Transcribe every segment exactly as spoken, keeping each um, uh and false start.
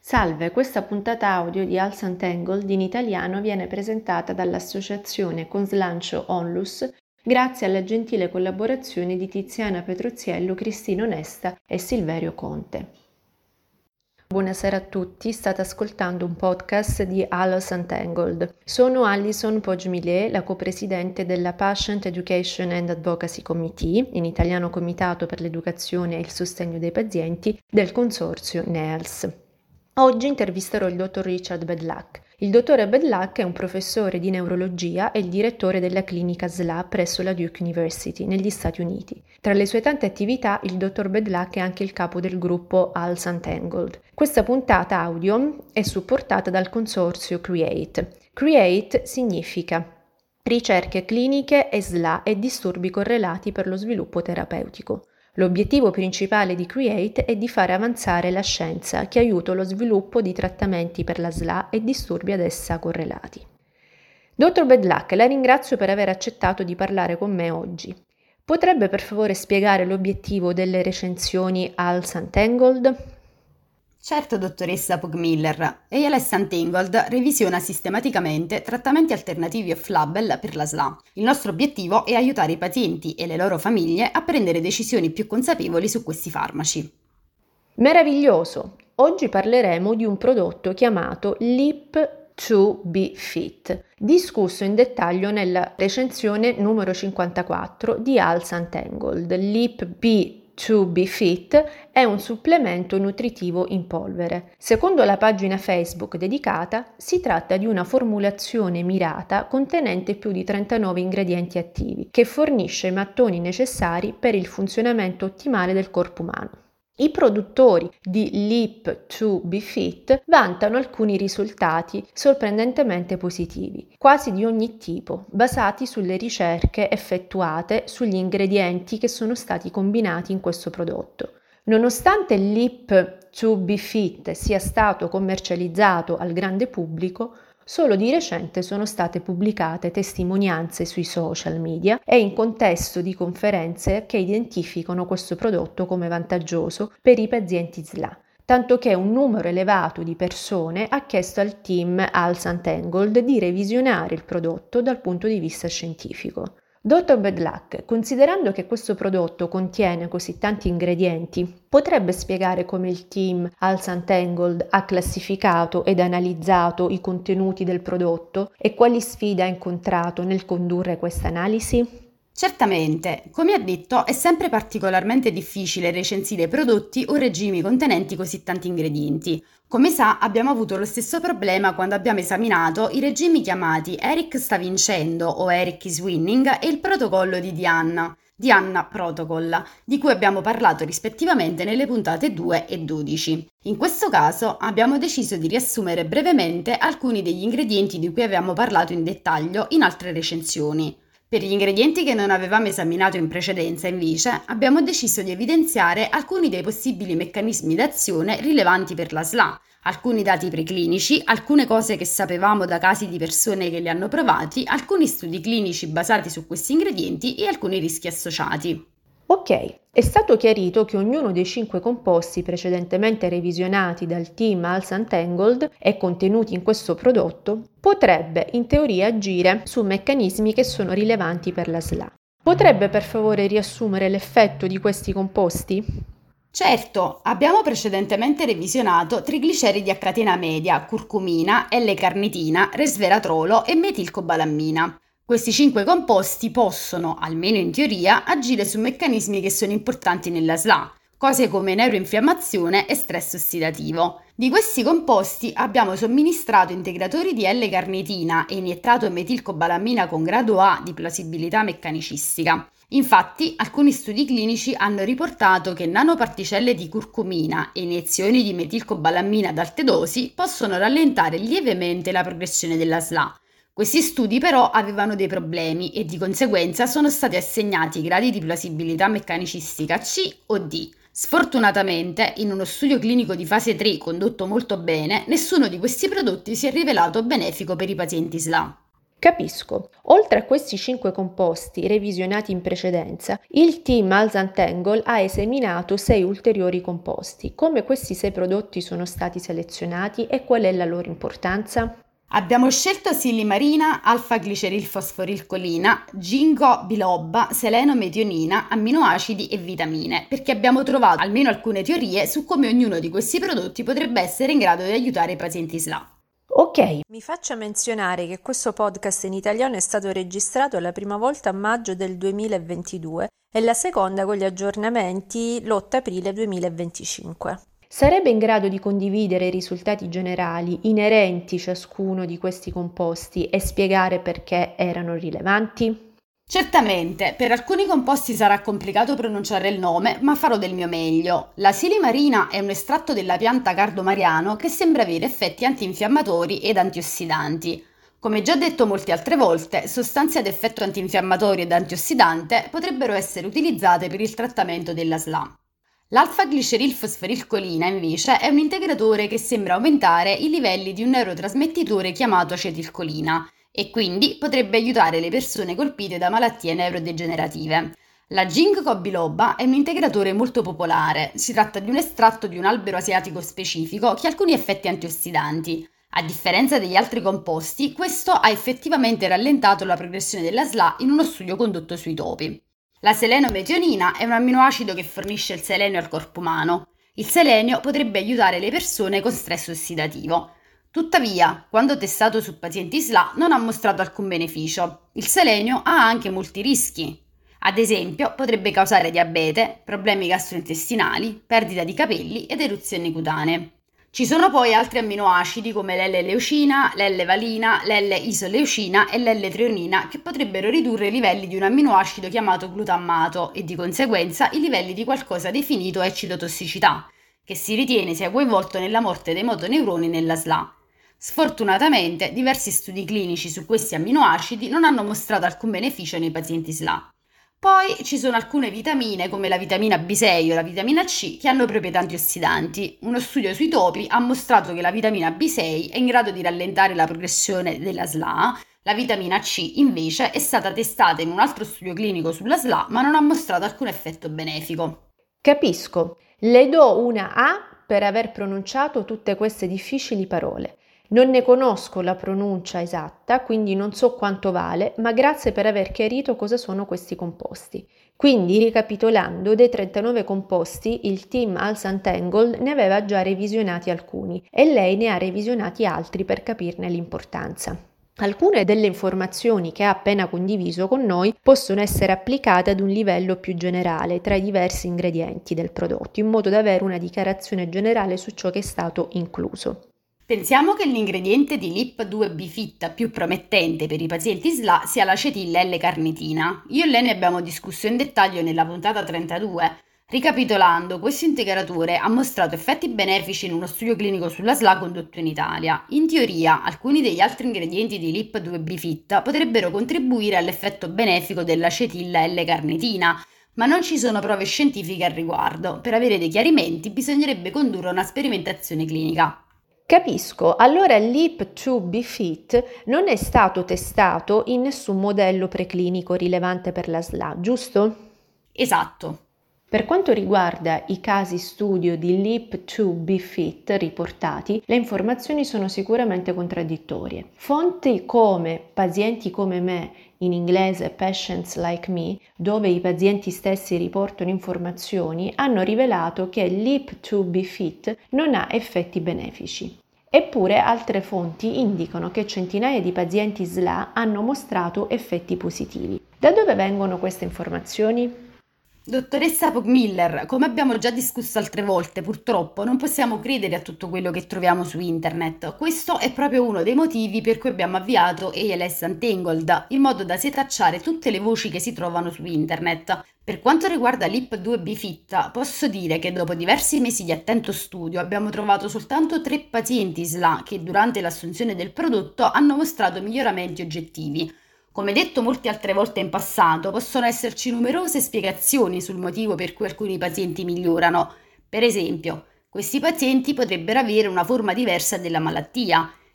Salve, questa puntata audio di Hals Untangled in italiano viene presentata dall'associazione con slancio Onlus grazie alla gentile collaborazione di Tiziana Petroziello, Cristina Onesta e Silverio Conte. Buonasera a tutti, state ascoltando un podcast di Hals Untangled. Sono Alison Pogmillet, la copresidente della Patient Education and Advocacy Committee, in italiano Comitato per l'Educazione e il Sostegno dei Pazienti, del consorzio N E A L S. Oggi intervisterò il dottor Richard Bedlach. Il dottore Bedlach è un professore di neurologia e il direttore della clinica S L A presso la Duke University negli Stati Uniti. Tra le sue tante attività, il dottor Bedlach è anche il capo del gruppo Hals Untangled. Questa puntata audio è supportata dal consorzio CREATE. CREATE significa ricerche cliniche e S L A e disturbi correlati per lo sviluppo terapeutico. L'obiettivo principale di CREATE è di fare avanzare la scienza che aiuta lo sviluppo di trattamenti per la S L A e disturbi ad essa correlati. dottor Bedlach, la ringrazio per aver accettato di parlare con me oggi. Potrebbe per favore spiegare l'obiettivo delle recensioni Hals Untangled? Certo, dottoressa Pogmiller. A L S Untangled revisiona sistematicamente trattamenti alternativi off-label per la S L A. Il nostro obiettivo è aiutare i pazienti e le loro famiglie a prendere decisioni più consapevoli su questi farmaci. Meraviglioso! Oggi parleremo di un prodotto chiamato L I P due B Fit, discusso in dettaglio nella recensione numero cinquantaquattro di Hals Untangled. L I P B due B Fit è un supplemento nutritivo in polvere. Secondo la pagina Facebook dedicata, si tratta di una formulazione mirata contenente più di trentanove ingredienti attivi, che fornisce i mattoni necessari per il funzionamento ottimale del corpo umano. I produttori di L I P due B Fit vantano alcuni risultati sorprendentemente positivi, quasi di ogni tipo, basati sulle ricerche effettuate sugli ingredienti che sono stati combinati in questo prodotto. Nonostante l'L I P due B Fit sia stato commercializzato al grande pubblico, solo di recente sono state pubblicate testimonianze sui social media e in contesto di conferenze che identificano questo prodotto come vantaggioso per i pazienti S L A, tanto che un numero elevato di persone ha chiesto al team Hals Untangled di revisionare il prodotto dal punto di vista scientifico. dottor Bedlach, considerando che questo prodotto contiene così tanti ingredienti, potrebbe spiegare come il team Hals Untangled ha classificato ed analizzato i contenuti del prodotto e quali sfide ha incontrato nel condurre questa analisi? Certamente, come ha detto, è sempre particolarmente difficile recensire prodotti o regimi contenenti così tanti ingredienti. Come sa, abbiamo avuto lo stesso problema quando abbiamo esaminato i regimi chiamati Eric sta vincendo o Eric is winning e il protocollo di Diana, Diana Protocol, di cui abbiamo parlato rispettivamente nelle puntate due e dodici. In questo caso abbiamo deciso di riassumere brevemente alcuni degli ingredienti di cui abbiamo parlato in dettaglio in altre recensioni. Per gli ingredienti che non avevamo esaminato in precedenza, invece, abbiamo deciso di evidenziare alcuni dei possibili meccanismi d'azione rilevanti per la S L A, alcuni dati preclinici, alcune cose che sapevamo da casi di persone che li hanno provati, alcuni studi clinici basati su questi ingredienti e alcuni rischi associati. Ok, è stato chiarito che ognuno dei cinque composti precedentemente revisionati dal team Hals Untangled e contenuti in questo prodotto potrebbe in teoria agire su meccanismi che sono rilevanti per la S L A. Potrebbe per favore riassumere l'effetto di questi composti? Certo, abbiamo precedentemente revisionato trigliceridi a catena media, curcumina, L-carnitina, resveratrolo e metilcobalammina. Questi cinque composti possono, almeno in teoria, agire su meccanismi che sono importanti nella S L A, cose come neuroinfiammazione e stress ossidativo. Di questi composti abbiamo somministrato integratori di L-carnitina e iniettato metilcobalammina con grado A di plausibilità meccanicistica. Infatti, alcuni studi clinici hanno riportato che nanoparticelle di curcumina e iniezioni di metilcobalammina ad alte dosi possono rallentare lievemente la progressione della S L A. Questi studi però avevano dei problemi e di conseguenza sono stati assegnati gradi di plausibilità meccanicistica C o D. Sfortunatamente, in uno studio clinico di fase tre condotto molto bene, nessuno di questi prodotti si è rivelato benefico per i pazienti S L A. Capisco. Oltre a questi cinque composti revisionati in precedenza, il team Alzantangle ha esaminato sei ulteriori composti. Come questi sei prodotti sono stati selezionati e qual è la loro importanza? Abbiamo scelto silimarina, alfa-glicerilfosforilcolina, ginkgo biloba, seleno-metionina, amminoacidi e vitamine, perché abbiamo trovato almeno alcune teorie su come ognuno di questi prodotti potrebbe essere in grado di aiutare i pazienti S L A. Ok, mi faccia menzionare che questo podcast in italiano è stato registrato la prima volta a maggio del duemilaventidue e la seconda con gli aggiornamenti l'otto aprile duemilaventicinque. Sarebbe in grado di condividere i risultati generali inerenti ciascuno di questi composti e spiegare perché erano rilevanti? Certamente, per alcuni composti sarà complicato pronunciare il nome, ma farò del mio meglio. La silimarina è un estratto della pianta cardomariano che sembra avere effetti antinfiammatori ed antiossidanti. Come già detto molte altre volte, sostanze ad effetto antinfiammatorio ed antiossidante potrebbero essere utilizzate per il trattamento della S L A. L'alfa-glicerilfosforilcolina invece è un integratore che sembra aumentare i livelli di un neurotrasmettitore chiamato acetilcolina e quindi potrebbe aiutare le persone colpite da malattie neurodegenerative. La ginkgo biloba è un integratore molto popolare, si tratta di un estratto di un albero asiatico specifico che ha alcuni effetti antiossidanti. A differenza degli altri composti, questo ha effettivamente rallentato la progressione della S L A in uno studio condotto sui topi. La seleno-metionina è un amminoacido che fornisce il selenio al corpo umano. Il selenio potrebbe aiutare le persone con stress ossidativo. Tuttavia, quando testato su pazienti S L A non ha mostrato alcun beneficio. Il selenio ha anche molti rischi. Ad esempio, potrebbe causare diabete, problemi gastrointestinali, perdita di capelli ed eruzioni cutanee. Ci sono poi altri amminoacidi come l'L-leucina, l'L-valina, l'L-isoleucina e l'L-treonina che potrebbero ridurre i livelli di un amminoacido chiamato glutammato e di conseguenza i livelli di qualcosa definito ecitotossicità, che si ritiene sia coinvolto nella morte dei motoneuroni nella S L A. Sfortunatamente, diversi studi clinici su questi amminoacidi non hanno mostrato alcun beneficio nei pazienti S L A. Poi ci sono alcune vitamine come la vitamina B sei o la vitamina C che hanno proprietà antiossidanti. Uno studio sui topi ha mostrato che la vitamina B sei è in grado di rallentare la progressione della S L A. La vitamina C invece è stata testata in un altro studio clinico sulla S L A ma non ha mostrato alcun effetto benefico. Capisco. Le do una A per aver pronunciato tutte queste difficili parole. Non ne conosco la pronuncia esatta, quindi non so quanto vale, ma grazie per aver chiarito cosa sono questi composti. Quindi, ricapitolando, dei trentanove composti, il team Alzantangle ne aveva già revisionati alcuni e lei ne ha revisionati altri per capirne l'importanza. Alcune delle informazioni che ha appena condiviso con noi possono essere applicate ad un livello più generale tra i diversi ingredienti del prodotto, in modo da avere una dichiarazione generale su ciò che è stato incluso. Pensiamo che l'ingrediente di L I P due B Fit più promettente per i pazienti S L A sia l'acetilla L-carnitina. Io e lei ne abbiamo discusso in dettaglio nella puntata trentadue. Ricapitolando, questo integratore ha mostrato effetti benefici in uno studio clinico sulla S L A condotto in Italia. In teoria, alcuni degli altri ingredienti di L I P due B Fit potrebbero contribuire all'effetto benefico dell'acetilla L-carnitina, ma non ci sono prove scientifiche al riguardo. Per avere dei chiarimenti bisognerebbe condurre una sperimentazione clinica. Capisco, allora l'L I P due B Fit non è stato testato in nessun modello preclinico rilevante per la S L A, giusto? Esatto. Per quanto riguarda i casi studio di L I P due B Fit riportati, le informazioni sono sicuramente contraddittorie. Fonti come Pazienti come me, in inglese Patients Like Me, dove i pazienti stessi riportano informazioni, hanno rivelato che l'L I P due B Fit non ha effetti benefici. Eppure altre fonti indicano che centinaia di pazienti S L A hanno mostrato effetti positivi. Da dove vengono queste informazioni? Dottoressa Pogmiller, come abbiamo già discusso altre volte, purtroppo non possiamo credere a tutto quello che troviamo su internet. Questo è proprio uno dei motivi per cui abbiamo avviato A L S Untangled, in modo da setacciare tutte le voci che si trovano su internet. Per quanto riguarda l'L I P due B Fit, posso dire che dopo diversi mesi di attento studio abbiamo trovato soltanto tre pazienti S L A che durante l'assunzione del prodotto hanno mostrato miglioramenti oggettivi. Come detto molte altre volte in passato, possono esserci numerose spiegazioni sul motivo per cui alcuni pazienti migliorano. Per esempio, questi pazienti potrebbero avere una forma diversa della malattia.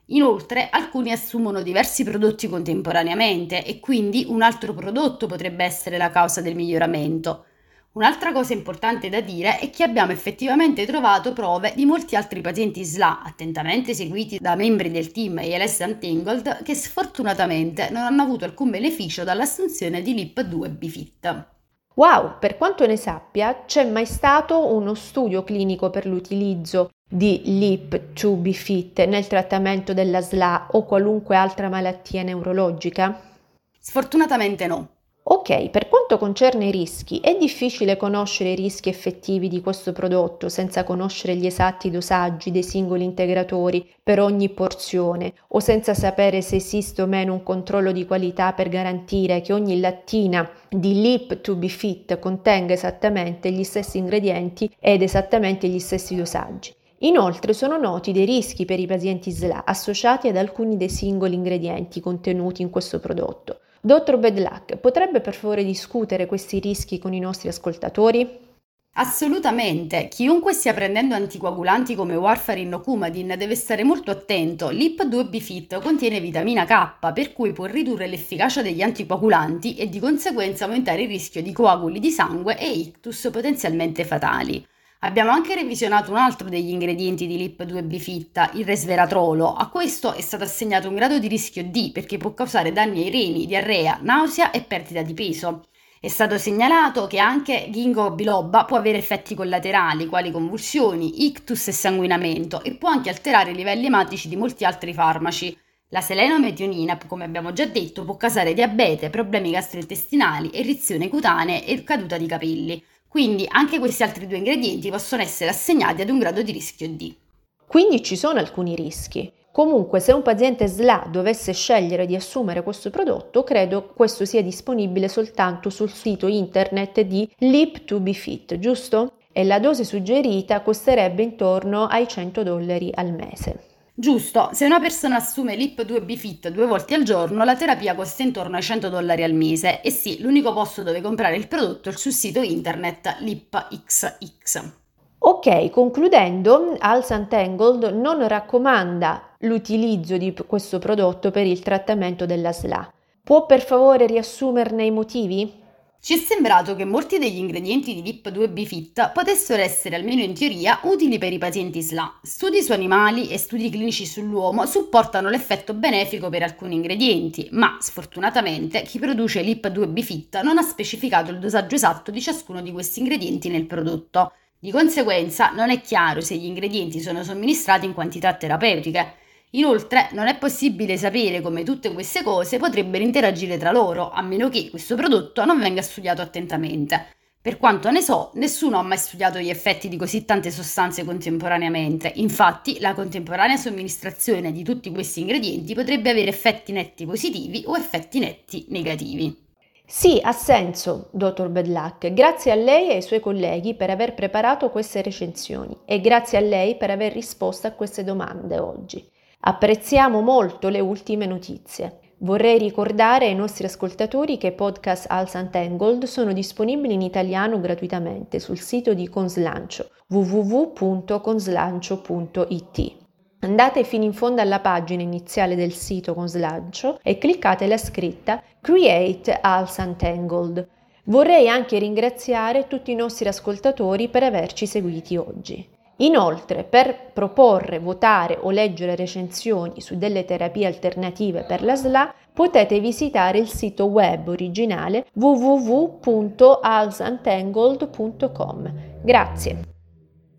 Inoltre, alcuni assumono diversi prodotti contemporaneamente e quindi un altro prodotto potrebbe essere la causa del miglioramento. Un'altra cosa importante da dire è che abbiamo effettivamente trovato prove di molti altri pazienti S L A, attentamente seguiti da membri del team A L S Untangled, che sfortunatamente non hanno avuto alcun beneficio dall'assunzione di L I P due B Fit. Wow, per quanto ne sappia, c'è mai stato uno studio clinico per l'utilizzo di L I P due B Fit nel trattamento della S L A o qualunque altra malattia neurologica? Sfortunatamente no. Ok, per quanto concerne i rischi, è difficile conoscere i rischi effettivi di questo prodotto senza conoscere gli esatti dosaggi dei singoli integratori per ogni porzione o senza sapere se esiste o meno un controllo di qualità per garantire che ogni lattina di L I P due B Fit contenga esattamente gli stessi ingredienti ed esattamente gli stessi dosaggi. Inoltre sono noti dei rischi per i pazienti S L A associati ad alcuni dei singoli ingredienti contenuti in questo prodotto. Dottor Bedlak, potrebbe per favore discutere questi rischi con i nostri ascoltatori? Assolutamente, chiunque stia prendendo anticoagulanti come warfarin o Coumadin deve stare molto attento. L I P due B Fit contiene vitamina K, per cui può ridurre l'efficacia degli anticoagulanti e di conseguenza aumentare il rischio di coaguli di sangue e ictus potenzialmente fatali. Abbiamo anche revisionato un altro degli ingredienti di L I P due B Fit, il resveratrolo. A questo è stato assegnato un grado di rischio D perché può causare danni ai reni, diarrea, nausea e perdita di peso. È stato segnalato che anche ginkgo biloba può avere effetti collaterali quali convulsioni, ictus e sanguinamento e può anche alterare i livelli ematici di molti altri farmaci. La selenometionina, come abbiamo già detto, può causare diabete, problemi gastrointestinali, erizione cutanea e caduta di capelli. Quindi anche questi altri due ingredienti possono essere assegnati ad un grado di rischio D. Quindi ci sono alcuni rischi. Comunque, se un paziente S L A dovesse scegliere di assumere questo prodotto, credo questo sia disponibile soltanto sul sito internet di L I P due B Fit, giusto? E la dose suggerita costerebbe intorno ai cento dollari al mese. Giusto, se una persona assume L I P due B Fit due volte al giorno, la terapia costa intorno ai cento dollari al mese e sì, l'unico posto dove comprare il prodotto è sul sito internet L I P X X. Ok, concludendo, Health Untangled non raccomanda l'utilizzo di questo prodotto per il trattamento della S L A. Può per favore riassumerne i motivi? Ci è sembrato che molti degli ingredienti di L I P due B Fit potessero essere, almeno in teoria, utili per i pazienti S L A. Studi su animali e studi clinici sull'uomo supportano l'effetto benefico per alcuni ingredienti, ma sfortunatamente chi produce L I P due B Fit non ha specificato il dosaggio esatto di ciascuno di questi ingredienti nel prodotto. Di conseguenza non è chiaro se gli ingredienti sono somministrati in quantità terapeutiche. Inoltre non è possibile sapere come tutte queste cose potrebbero interagire tra loro, a meno che questo prodotto non venga studiato attentamente. Per quanto ne so, nessuno ha mai studiato gli effetti di così tante sostanze contemporaneamente, infatti la contemporanea somministrazione di tutti questi ingredienti potrebbe avere effetti netti positivi o effetti netti negativi. Sì, ha senso, dottor Bedlak. Grazie a lei e ai suoi colleghi per aver preparato queste recensioni e grazie a lei per aver risposto a queste domande oggi. Apprezziamo molto le ultime notizie. Vorrei ricordare ai nostri ascoltatori che i podcast Health Untangled sono disponibili in italiano gratuitamente sul sito di Conslancio w w w punto conslancio punto i t. Andate fino in fondo alla pagina iniziale del sito Conslancio e cliccate la scritta Create Health Untangled. Vorrei anche ringraziare tutti i nostri ascoltatori per averci seguiti oggi. Inoltre, per proporre, votare o leggere recensioni su delle terapie alternative per la S L A, potete visitare il sito web originale w w w punto health untangled punto com. Grazie!